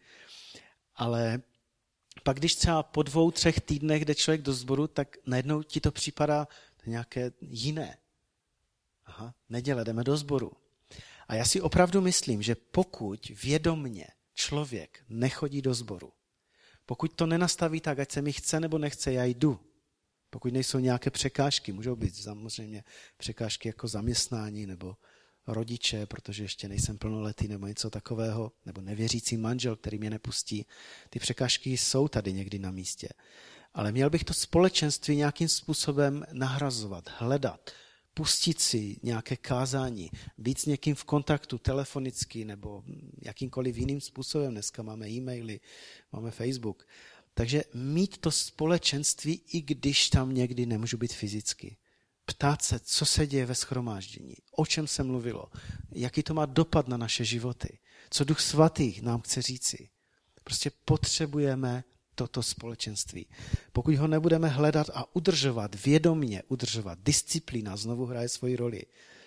ale pak když třeba po dvou, třech týdnech jde člověk do sboru, tak najednou ti to připadá nějaké jiné. Aha, neděle, jdeme do sboru. A já si opravdu myslím, že pokud vědomně člověk nechodí do sboru, pokud to nenastaví tak, ať se mi chce nebo nechce, já jdu. Pokud nejsou nějaké překážky, můžou být samozřejmě překážky jako zaměstnání nebo rodiče, protože ještě nejsem plnoletý nebo něco takového, nebo nevěřící manžel, který mě nepustí. Ty překážky jsou tady někdy na místě. Ale měl bych to společenství nějakým způsobem nahrazovat, hledat, pustit si nějaké kázání, být s někým v kontaktu telefonicky nebo jakýmkoliv jiným způsobem. Dneska máme e-maily, máme Facebook. Takže mít to společenství, i když tam někdy nemůžu být fyzicky. Ptát se, co se děje ve shromáždění, o čem se mluvilo, jaký to má dopad na naše životy, co Duch Svatý nám chce říci. Prostě potřebujeme toto společenství. Pokud ho nebudeme hledat a udržovat, vědomně udržovat, disciplína znovu hraje svoji roli,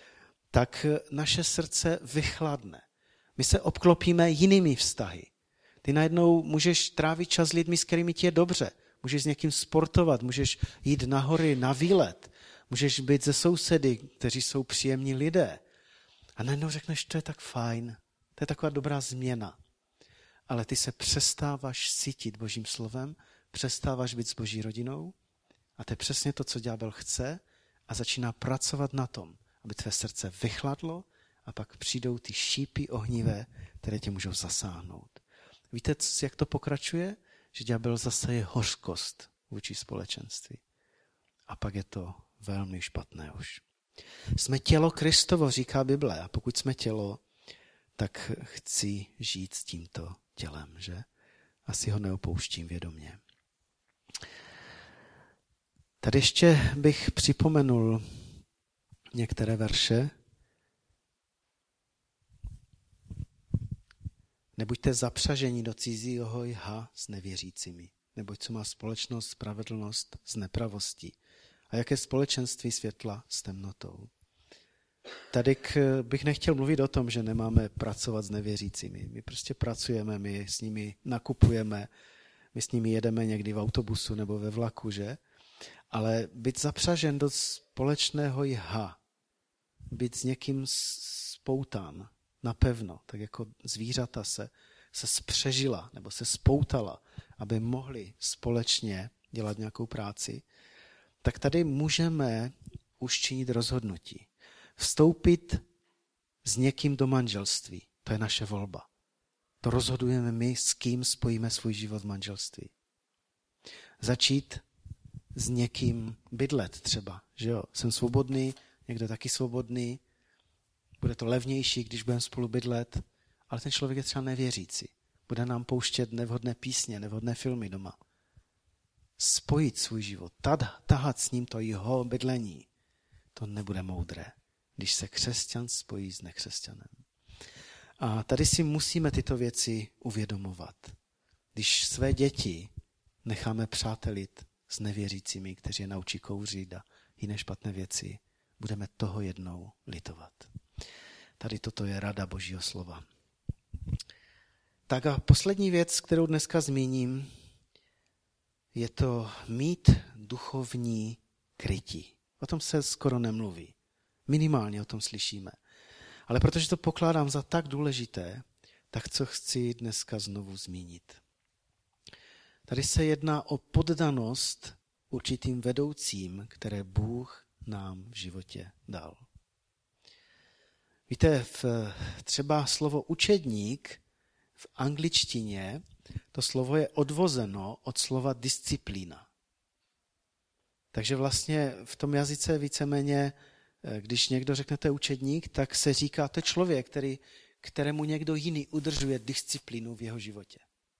tak naše srdce vychladne. My se obklopíme jinými vztahy. Ty najednou můžeš trávit čas s lidmi, s kterými ti je dobře. Můžeš s někým sportovat, můžeš jít na hory, na výlet, můžeš být se sousedy, kteří jsou příjemní lidé. A najednou řekneš, to je tak fajn, to je taková dobrá změna. Ale ty se přestáváš cítit Božím slovem, přestáváš být s Boží rodinou a to je přesně to, co ďábel chce a začíná pracovat na tom, aby tvé srdce vychladlo a pak přijdou ty šípy ohnivé, které tě můžou zasáhnout. Víte, jak to pokračuje? Že ďábel zasaje hořkost vůči společenství. A pak je to velmi špatné už. Jsme tělo Kristovo, říká Bible. A pokud jsme tělo, tak chci žít s tímto tělem, že? Asi ho neopouštím vědomě. Tady ještě bych připomenul některé verše. Nebuďte zapřaženi do cizího jha s nevěřícími, neboť co má společnost spravedlnost s nepravostí. A jaké společenství světla s temnotou. Tady bych nechtěl mluvit o tom, že nemáme pracovat s nevěřícími. My prostě pracujeme, my s nimi nakupujeme, my s nimi jedeme někdy v autobusu nebo ve vlaku, že? Ale být zapřažen do společného jha, být s někým spoután, napevno, tak jako zvířata se, se spřežila nebo se spoutala, aby mohli společně dělat nějakou práci, tak tady můžeme už činit rozhodnutí. Vstoupit s někým do manželství, to je naše volba. To rozhodujeme my, s kým spojíme svůj život v manželství. Začít s někým bydlet třeba, že jo, jsem svobodný, někdo taky svobodný, bude to levnější, když budeme spolu bydlet, ale ten člověk je třeba nevěřící. Bude nám pouštět nevhodné písně, nevhodné filmy doma. Spojit svůj život, tahat s ním to jeho bydlení, to nebude moudré, když se křesťan spojí s nekřesťanem. A tady si musíme tyto věci uvědomovat. Když své děti necháme přátelit s nevěřícími, kteří je naučí kouřit a jiné špatné věci, budeme toho jednou litovat. Tady toto je rada Božího slova. Tak a poslední věc, kterou dneska zmíním, je to mít duchovní krytí. O tom se skoro nemluví. Minimálně o tom slyšíme. Ale protože to pokládám za tak důležité, tak co chci dneska znovu zmínit. Tady se jedná o poddanost určitým vedoucím, které Bůh nám v životě dal. Víte, v, třeba slovo učedník v angličtině, to slovo je odvozeno od slova disciplína. Takže vlastně v tom jazyce víceméně, když někdo řeknete učedník, tak se říká, to je člověk, který, kterému někdo jiný udržuje disciplínu v jeho životě.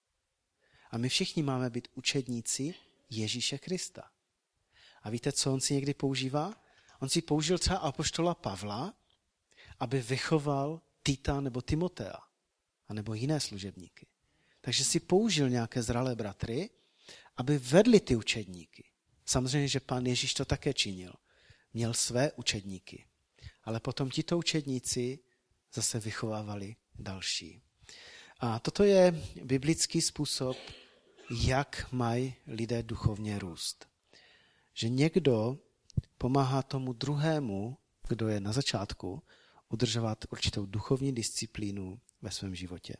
A my všichni máme být učedníci Ježíše Krista. A víte, co on si někdy používá? On si použil třeba apoštola Pavla, aby vychoval Tita nebo Timotea, anebo jiné služebníky. Takže si použil nějaké zralé bratry, aby vedli ty učedníky. Samozřejmě, že pán Ježíš to také činil. Měl své učedníky. Ale potom tito učedníci zase vychovávali další. A toto je biblický způsob, jak mají lidé duchovně růst. Že někdo pomáhá tomu druhému, kdo je na začátku, udržovat určitou duchovní disciplínu ve svém životě.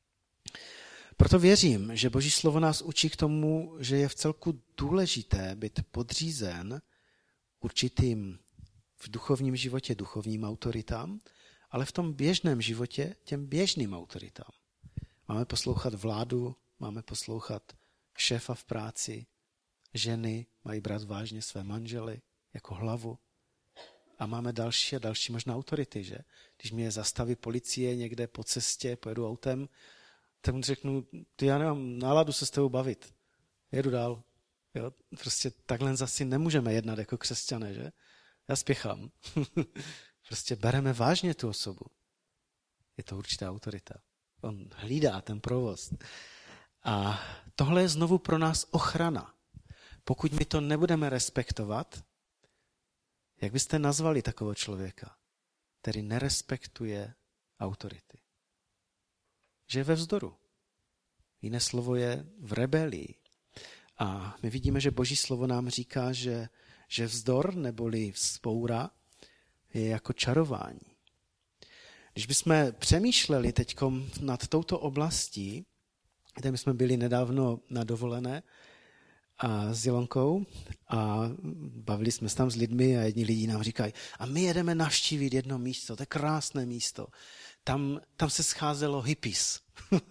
Proto věřím, že Boží slovo nás učí k tomu, že je v celku důležité být podřízen určitým v duchovním životě duchovním autoritám, ale v tom běžném životě těm běžným autoritám. Máme poslouchat vládu, máme poslouchat šéfa v práci, ženy mají brát vážně své manžely jako hlavu a máme další a další možná autority, že? Když mě zastaví policie někde po cestě, pojedu autem, tak mu řeknu, ty já nemám náladu se s tebou bavit, jedu dál. Jo? Prostě takhle zase nemůžeme jednat jako křesťané, že? Já spěchám. Prostě bereme vážně tu osobu. Je to určitá autorita. On hlídá ten provoz. A tohle je znovu pro nás ochrana. Pokud my to nebudeme respektovat, jak byste nazvali takového člověka, který nerespektuje autority? Že je ve vzdoru. Jiné slovo je v rebelii. A my vidíme, že Boží slovo nám říká, že, že vzdor neboli vzpoura je jako čarování. Když bychom přemýšleli teď nad touto oblastí, kde my jsme byli nedávno na dovolené a s Jilonkou a bavili jsme se tam s lidmi a jedni lidi nám říkají, a my jedeme navštívit jedno místo, to je krásné místo. Tam, tam se scházelo hippies.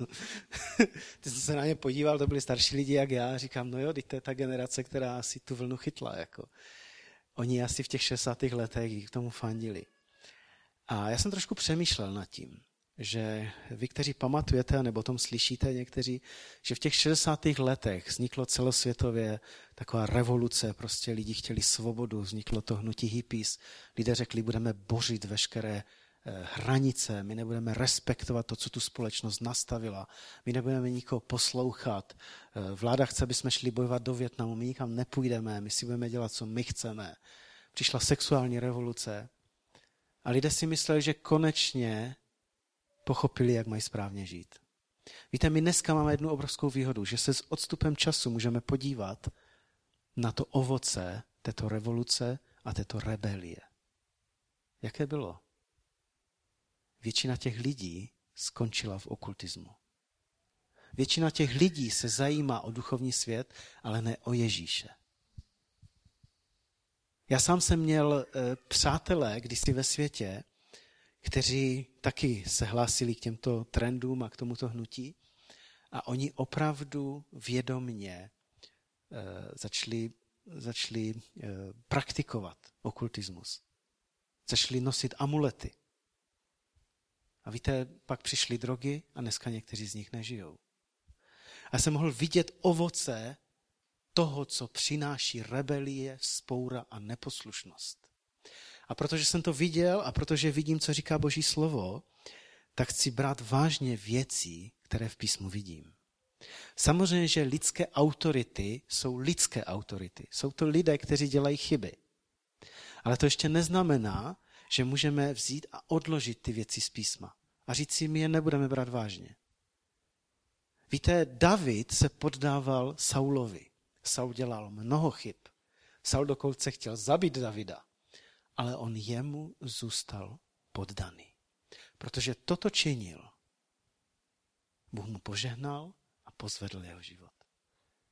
Ty jsem se na ně podíval, to byli starší lidi jak já, a říkám, no jo, teď to je ta generace, která asi tu vlnu chytla. Jako. Oni asi v těch šedesátých letech k tomu fandili. A já jsem trošku přemýšlel nad tím, že vy, kteří pamatujete, nebo o tom slyšíte někteří, že v těch šedesátých letech vzniklo celosvětově taková revoluce, prostě lidi chtěli svobodu, vzniklo to hnutí hippies, lidé řekli, budeme bořit veškeré hranice, my nebudeme respektovat to, co tu společnost nastavila, my nebudeme nikoho poslouchat, vláda chce, aby jsme šli bojovat do Vietnamu, my nikam nepůjdeme, my si budeme dělat, co my chceme. Přišla sexuální revoluce a lidé si mysleli, že konečně pochopili, jak mají správně žít. Víte, my dneska máme jednu obrovskou výhodu, že se s odstupem času můžeme podívat na to ovoce této revoluce a této rebelie. Jaké bylo? Většina těch lidí skončila v okultismu. Většina těch lidí se zajímá o duchovní svět, ale ne o Ježíše. Já sám jsem měl e, přátelé kdysi ve světě, kteří taky se hlásili k těmto trendům a k tomuto hnutí a oni opravdu vědomně e, začali, začali e, praktikovat okultismus. Začali nosit amulety. A víte, pak přišly drogy a dneska někteří z nich nežijou. A jsem mohl vidět ovoce toho, co přináší rebelie, vzpoura a neposlušnost. A protože jsem to viděl a protože vidím, co říká Boží slovo, tak chci brát vážně věci, které v písmu vidím. Samozřejmě, že lidské autority jsou lidské autority. Jsou to lidé, kteří dělají chyby. Ale to ještě neznamená, že můžeme vzít a odložit ty věci z písma. A říct si, my je nebudeme brát vážně. Víte, David se poddával Saulovi. Saul dělal mnoho chyb. Saul dokonce chtěl zabít Davida, ale on jemu zůstal poddaný. Protože toto činil, Bůh mu požehnal a pozvedl jeho život.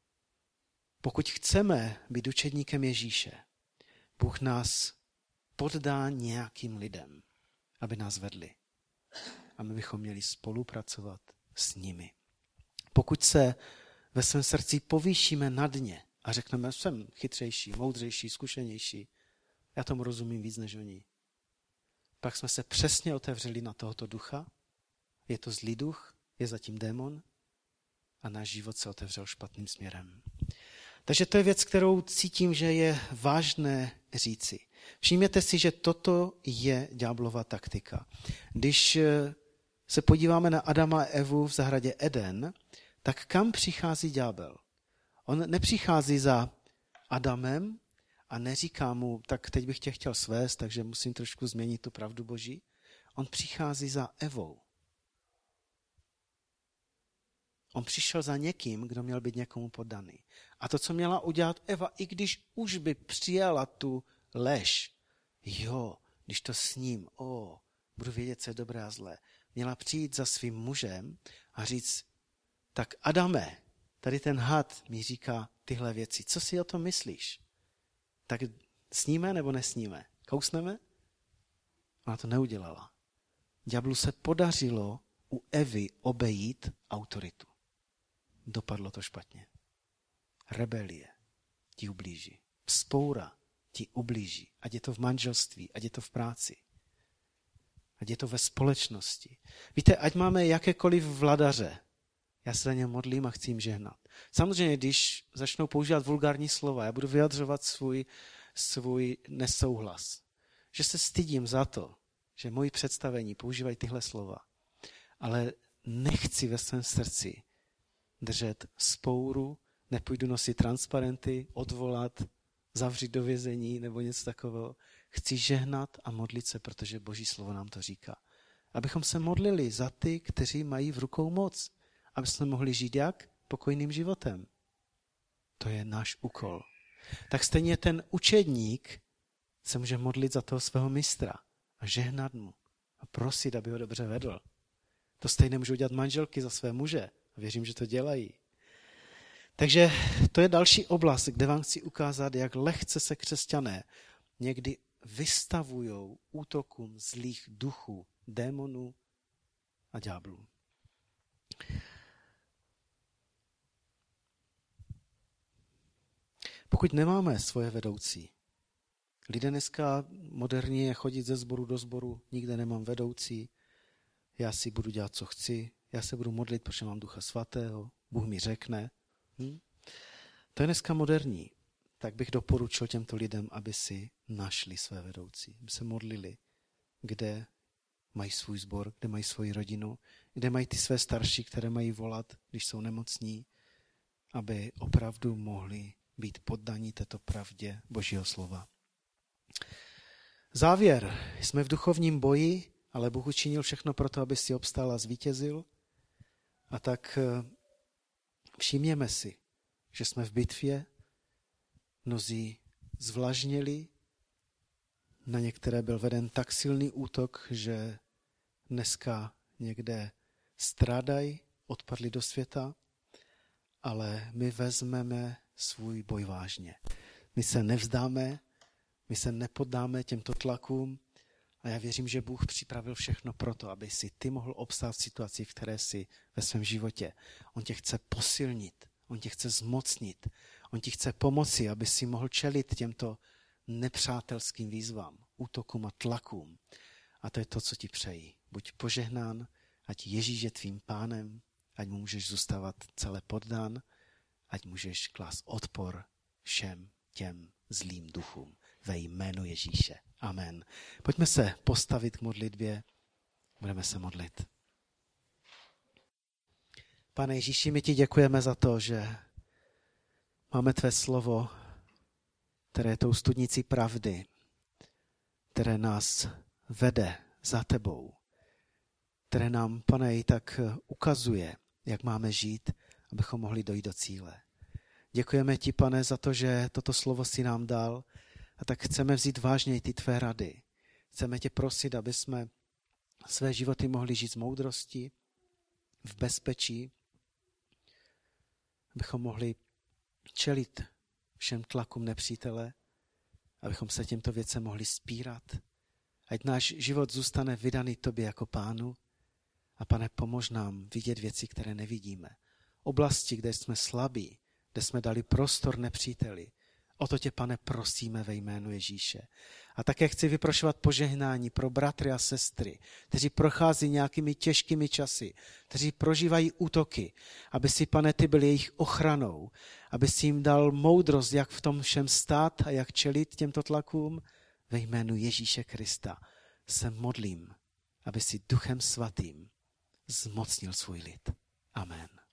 Pokud chceme být učedníkem Ježíše, Bůh nás poddá nějakým lidem, aby nás vedli. A my bychom měli spolupracovat s nimi. Pokud se ve svém srdci povýšíme nad ně a řekneme, jsem chytřejší, moudřejší, zkušenější, já tomu rozumím víc než oni, pak jsme se přesně otevřeli na tohoto ducha, je to zlý duch, je zatím démon a náš život se otevřel špatným směrem. Takže to je věc, kterou cítím, že je vážné říci. Všimněte si, že toto je ďáblova taktika. Když se podíváme na Adama a Evu v zahradě Eden, tak kam přichází ďábel? On nepřichází za Adamem a neříká mu, tak teď bych tě chtěl svést, takže musím trošku změnit tu pravdu Boží. On přichází za Evou. On přišel za někým, kdo měl být někomu poddaný. A to, co měla udělat Eva, i když už by přijala tu lež, jo, když to s ním, o, budu vědět, co je dobré a zlé, měla přijít za svým mužem a říct, tak Adame, tady ten had mi říká tyhle věci, co si o tom myslíš? Tak sníme nebo nesníme? Kousneme? Ona to neudělala. Ďáblu se podařilo u Evy obejít autoritu. Dopadlo to špatně. Rebelie ti ublíží. Vzpoura ti ublíží. Ať je to v manželství, ať je to v práci. Ať je to ve společnosti. Víte, ať máme jakékoliv vladaře, já se za ně modlím a chci jim žehnat. Samozřejmě, když začnou používat vulgární slova, já budu vyjadřovat svůj, svůj nesouhlas. Že se stydím za to, že moji představení používají tyhle slova. Ale nechci ve svém srdci držet spouru, nepůjdu nosit transparenty, odvolat, zavřít do vězení nebo něco takového. Chci žehnat a modlit se, protože Boží slovo nám to říká. Abychom se modlili za ty, kteří mají v rukou moc. Aby jsme mohli žít jak? Pokojným životem. To je náš úkol. Tak stejně ten učedník se může modlit za toho svého mistra a žehnat mu a prosit, aby ho dobře vedl. To stejně můžou dělat manželky za své muže. Věřím, že to dělají. Takže to je další oblast, kde vám chci ukázat, jak lehce se křesťané někdy vystavují útokům zlých duchů, démonů a ďáblů. Pokud nemáme svoje vedoucí, lidé dneska moderně chodit ze sboru do sboru, nikde nemám vedoucí, já si budu dělat, co chci, já se budu modlit, protože mám Ducha Svatého, Bůh mi řekne. Hm? To je dneska moderní. Tak bych doporučil těmto lidem, aby si našli své vedoucí, aby se modlili, kde mají svůj sbor, kde mají svoji rodinu, kde mají ty své starší, které mají volat, když jsou nemocní, aby opravdu mohli být poddaní této pravdě Božího slova. Závěr. Jsme v duchovním boji, ale Bůh učinil všechno pro to, aby si obstál a zvítězil. A tak všimněme si, že jsme v bitvě, mnozí zvlažněli, na některé byl veden tak silný útok, že dneska někde strádají, odpadli do světa, ale my vezmeme svůj boj vážně. My se nevzdáme, my se nepoddáme těmto tlakům a já věřím, že Bůh připravil všechno proto, aby si ty mohl obstát v situaci, v které jsi ve svém životě. On tě chce posilnit, on tě chce zmocnit, on ti chce pomoci, aby si mohl čelit těmto nepřátelským výzvám, útokům a tlakům. A to je to, co ti přeji. Buď požehnán, ať Ježíš je tvým pánem, ať mu můžeš zůstávat celé poddán, ať můžeš klást odpor všem těm zlým duchům ve jménu Ježíše. Amen. Pojďme se postavit k modlitbě, budeme se modlit. Pane Ježíši, my ti děkujeme za to, že máme tvé slovo, které je tou studnicí pravdy, které nás vede za tebou, které nám, Pane, i tak ukazuje, jak máme žít, abychom mohli dojít do cíle. Děkujeme ti, Pane, za to, že toto slovo si nám dal a tak chceme vzít vážně i ty tvé rady. Chceme tě prosit, aby jsme své životy mohli žít z moudrosti, v bezpečí, abychom mohli čelit všem tlakům nepřítele, abychom se těmto věcem mohli spírat. Ať náš život zůstane vydaný tobě jako Pánu a Pane, pomož nám vidět věci, které nevidíme. Oblasti, kde jsme slabí, kde jsme dali prostor nepříteli. O to tě, Pane, prosíme ve jménu Ježíše. A také chci vyprošovat požehnání pro bratry a sestry, kteří prochází nějakými těžkými časy, kteří prožívají útoky, aby si, Pane, ty byl jejich ochranou, aby si jim dal moudrost, jak v tom všem stát a jak čelit těmto tlakům. Ve jménu Ježíše Krista se modlím, aby si Duchem Svatým zmocnil svůj lid. Amen.